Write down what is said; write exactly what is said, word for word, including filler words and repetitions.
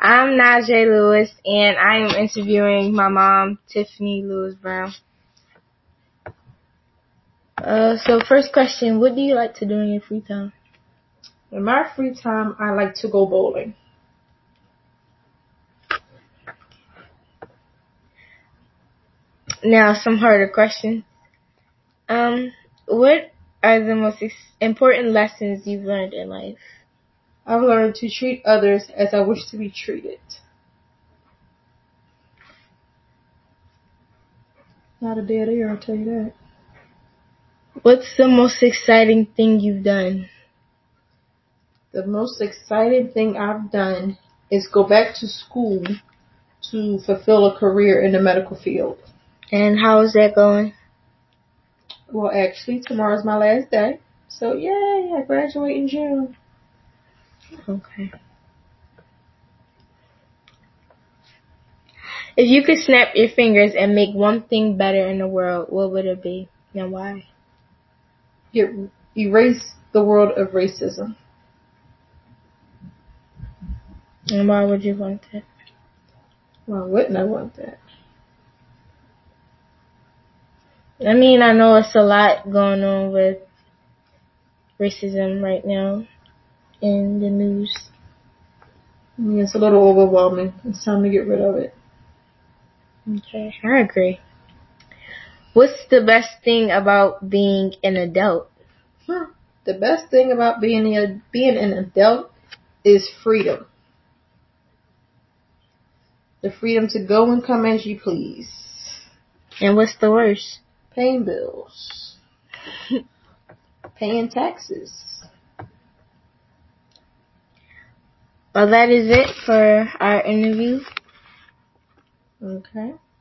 I'm Najee Lewis, and I am interviewing my mom, Tiffany Lewis Brown. Uh, so first question, what do you like to do in your free time? In my free time, I like to go bowling. Now, some harder questions. Um, what are the most ex- important lessons you've learned in life? I've learned to treat others as I wish to be treated. Not a dead air, I'll tell you that. What's the most exciting thing you've done? The most exciting thing I've done is go back to school to fulfill a career in the medical field. And how is that going? Well, actually, tomorrow's my last day. So, yay, I graduate in June. Okay. If you could snap your fingers and make one thing better in the world, what would it be and why? Get, erase the world of racism. And why would you want that? Why wouldn't I want that? I mean, I know it's a lot going on with racism right now in the news. I mean, it's a little overwhelming. It's time to get rid of it. Okay, I agree. What's the best thing about being an adult? Huh. The best thing about being a, being an adult is freedom. The freedom to go and come as you please. And what's the worst? Paying bills. Paying taxes. Well, that is it for our interview. Okay.